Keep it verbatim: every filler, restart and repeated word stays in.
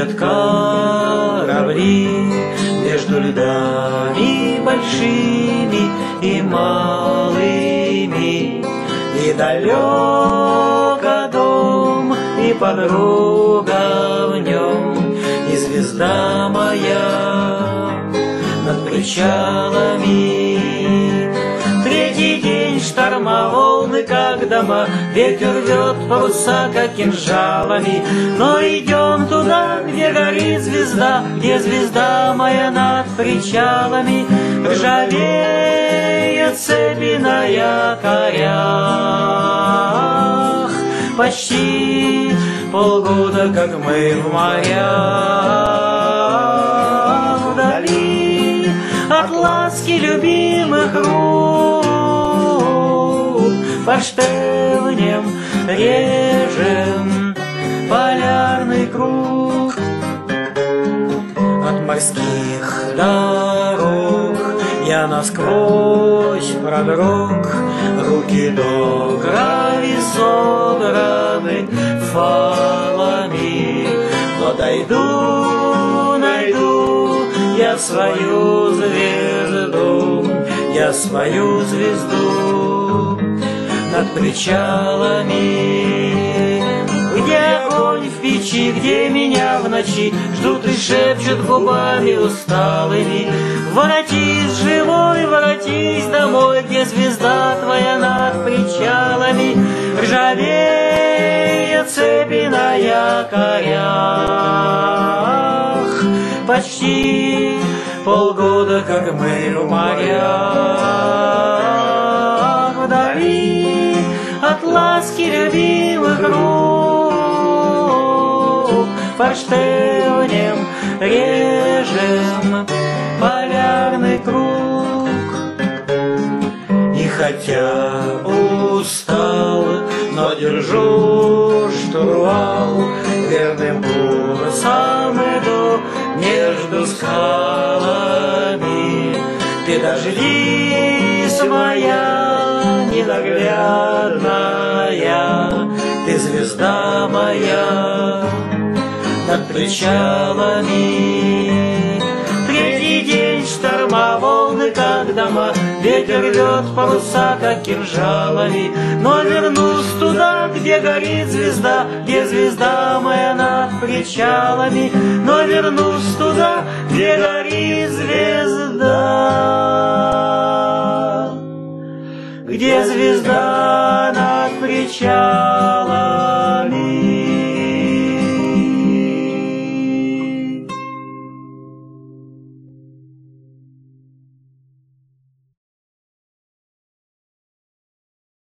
ходят корабли между льдами большими и малыми, и далеко дом, и подруга в нем, и звезда моя над причалами. Третий день шторма, волны как дома, ветер рвет паруса, как кинжалами. Но идем туда, где горит звезда, где звезда моя над причалами. Ржавеют цепи на якорях, почти полгода, как мы в морях. Вдали от ласки любимых рук форштевнем режем полярный круг. От морских дорог я насквозь продрог, руки до крови содраны фалами. Но дойду, найду я свою звезду, я свою звезду над причалами. Где огонь в печи, где меня в ночи ждут и шепчут губами усталыми: воротись, живой, воротись домой, где звезда твоя над причалами. Ржавеют цепи на якорях, почти полгода, как мы в морях. Вдали от ласки любимых рук форштевнем режем полярный круг. И хотя устал, но держу штурвал верным курсом иду между скалами. Ты дождись, моя ненаглядная, ты звезда моя над причалами. Третий день шторма, волны как дома, ветер рвет паруса, как кинжалами. Но вернусь туда, где горит звезда, где звезда моя над причалами. Но вернусь туда, где горит звезда, где звезда над причалами.